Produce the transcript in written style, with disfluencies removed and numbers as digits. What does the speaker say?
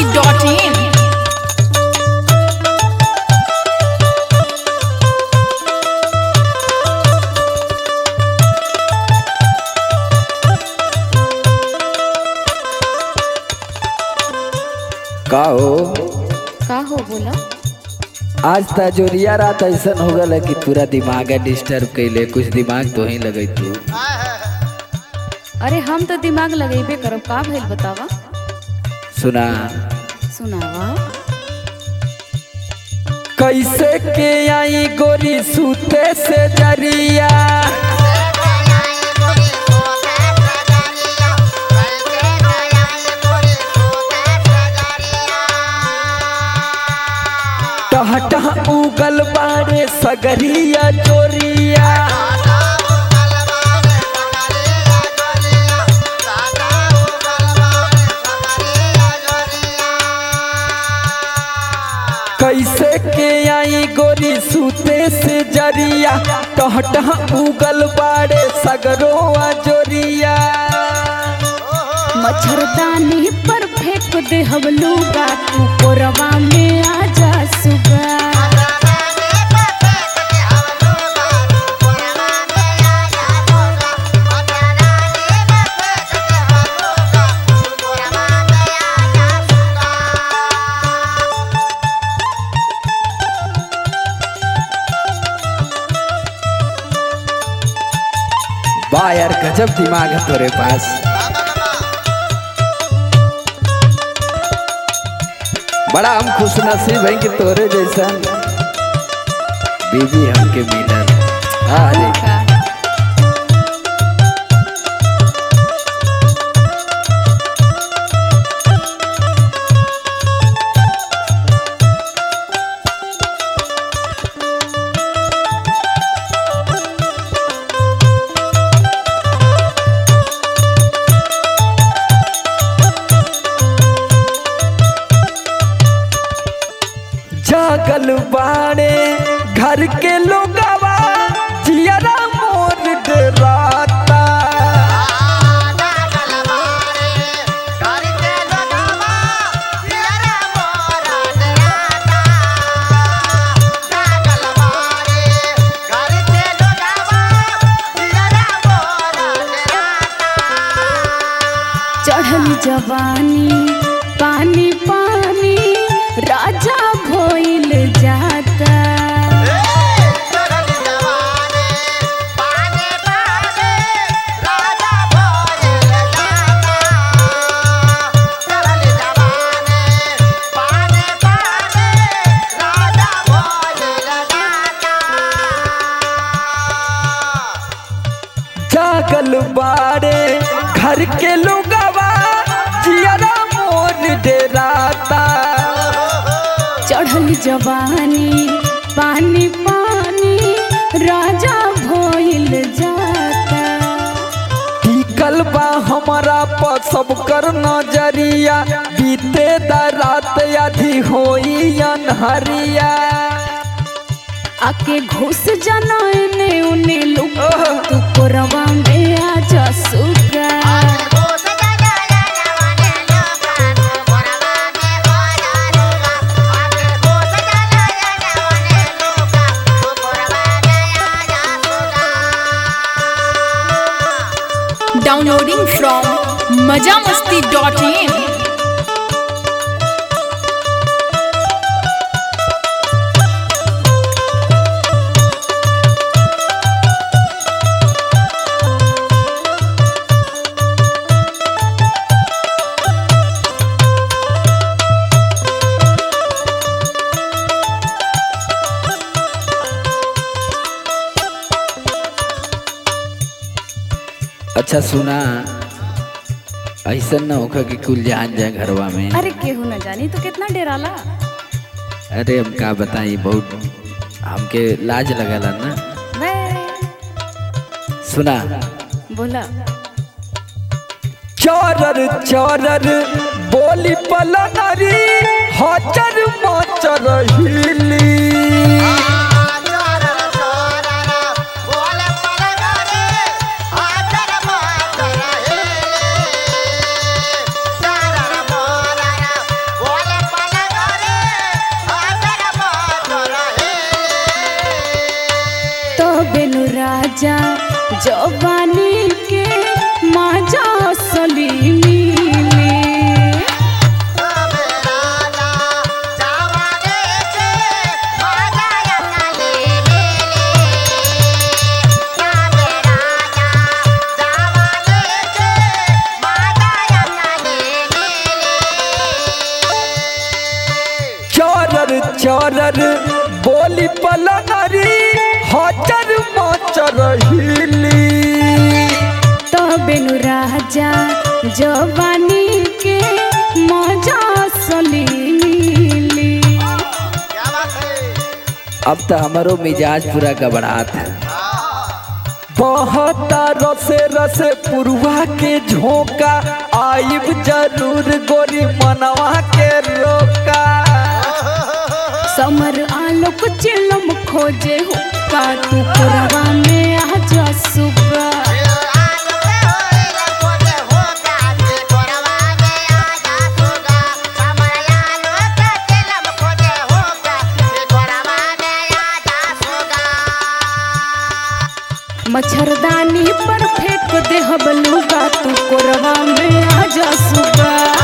masti.in। का हो का हो बोला। आज तजोरिया रात ऐसा हो गल कि पूरा दिमाग डिस्टर्ब कैले। कुछ दिमाग तो ही लगे तू। अरे हम तो दिमाग लगेबे करब, का भइल बतावा। सुना सुनावा। कैसे के आई गोरी सूते से जरिया। टहटह उगल बारे सगरिया जोरिया। कैसे के आई गोरी सूते से जरिया। टहटह उगल बारे सगरोआ जोरिया। मच्छरदानी पर फेंक दे हम लूगा, तू कोरवा में आजा सुगा। वाह यार, गजब दिमाग है तोरे पास। बड़ा हम खुश नसीब हैं कि तोरे जैसा बीवी हमके मिलल। अरे जागल बाड़े घर के लोगवा, जियरा मोर डराता। चढ़ल जवानी पानी पानी राजा भइल जाता। जागल बाड़े घर के लोगवा, जियरा मोर डराता। चढ़ल जवानी पानी पानी राजा भइल जाता। टिकल बा हमारा पर सब कर नजरिया। बीते दा रात आधी होई अनहरिया। आके घुस जाना एने उने लुका, तू कोरवा में आजा सुगा। Downloading from majamasti.in। अच्छा सुना, ऐसा न होगा कि कुल जान जाए घरवा में। अरे केहू न जानी तो कितना डेराला। अरे हम का बताई, बहुत हमके लाज लगला ना। वे सुना बोला। चौरर चौरर बोली पलनरी, हजर मचर हिली। राजा जवानी के माजा असली मिली। चौरर चौरर बोली पलंगरी हचर मचर हिली। तबेनु राजा जवानी के मजा असली मिली। अब तो हमारो मिजाज पूरा गबड़ात है। बहता रसे रसे पुरवा के झोंका आइब जरूर गोरी मनवा के रोका। समर आलोक चिलम खोजे हुक्का तू पुरवा में आजा सुगा। मच्छरदानी पर फेंक दे हबलूगा तू कोरवा में आजा सुगा।